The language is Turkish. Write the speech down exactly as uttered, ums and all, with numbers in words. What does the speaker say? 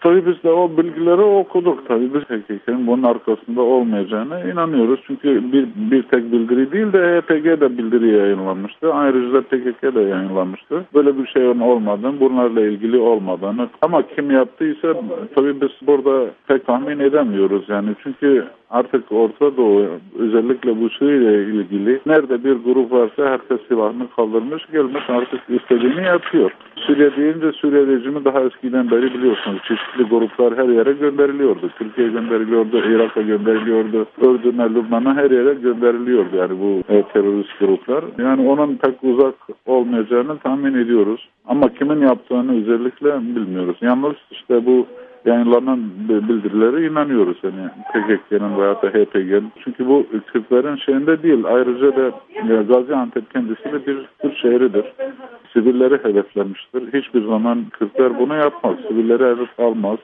Tabii biz de o bilgileri okuduk. Tabii biz P K K'nın bunun arkasında olmayacağına inanıyoruz. Çünkü bir, bir tek bildiri değil de H P G de bildiri yayınlanmıştı. Ayrıca da P K K de yayınlanmıştı. Böyle bir şeyin olmadığını, bunlarla ilgili olmadığını. Ama kim yaptıysa tabii biz burada pek tahmin edemiyoruz yani. Çünkü artık Orta Doğu, özellikle bu Suriye ile ilgili nerede bir grup varsa herkes silahını kaldırmış, gelmiş artık istediğini yapıyor. Suriye deyince Suriye rejimi daha eskiden beri biliyorsunuz çeşitli gruplar her yere gönderiliyordu. Türkiye gönderiliyordu, Irak'a gönderiliyordu, Ürdün'e, Lübnan'a her yere gönderiliyordu yani bu e, terörist gruplar. Yani onun pek uzak olmayacağını tahmin ediyoruz. Ama kimin yaptığını özellikle bilmiyoruz. Yalnız işte bu yayınlanan bildirilere inanıyoruz yani P K K'nın veya da H P G'nin. Çünkü bu Kürtlerin şeyinde değil. Ayrıca da Gaziantep kendisi de bir Kürt şehridir. Sivilleri hedeflemiştir. Hiçbir zaman Kürtler bunu yapmaz. Sivilleri hedef almaz.